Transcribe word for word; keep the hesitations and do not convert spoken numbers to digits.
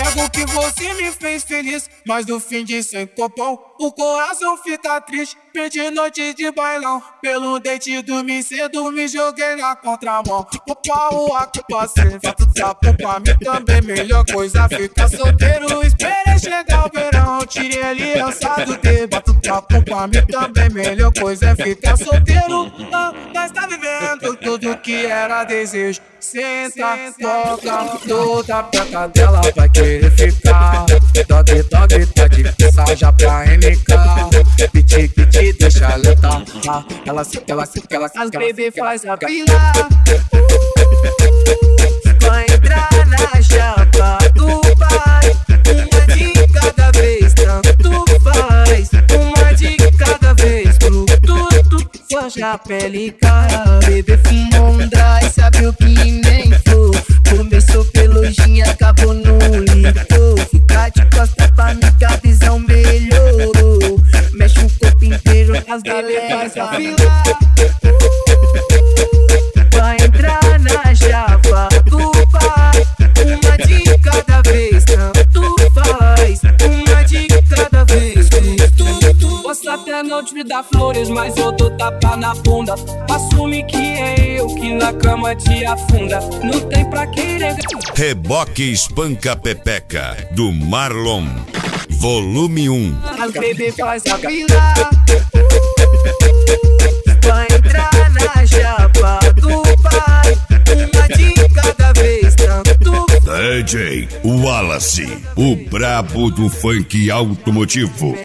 Trago que você me fez feliz, mas no fim de sem copão o coração fica triste. Perdi noite de bailão, pelo date dormi cedo, me joguei na contramão. O pau aqui passei, fato sapo pra mim também. Melhor coisa ficar solteiro, esperei chegar o verão. Tirei aliança do dedo, bato papo pra mim também. Melhor coisa é ficar solteiro. Não, nós tá vivendo tudo que era desejo. Senta, toca, toda peca dela vai querer ficar. Dog, dog, tá difícil já pra M K. Piti, piti, deixa letal. Ela se, ela se, ela se. As bebê faz a pila. Vai entrar na chapa do pai. Uma de cada vez, tanto faz. Uma de cada vez, pro tudo. Só pele cara. Bebê fumou um dry, sabe o que nem for. Começou pelo gin, acabou no licor. Ficar de costa pra mim que a visão melhorou. Mexe o corpo inteiro, as bebê faz a fila. Vai entrar na chapa do pai. Uma de cada vez, tanto faz. Uma de cada vez, tudo. Posso até não te dar flores, mas eu dou tapa na bunda. Assume que é eu que na cama te afunda. Não tem pra querer. Reboque Espanca Pepeca, do Marlon, volume um. As bebê faz a fila. Vai entrar na chapa do pai. Uma de cada vez, tanto. D J Wallace, o brabo do funk automotivo.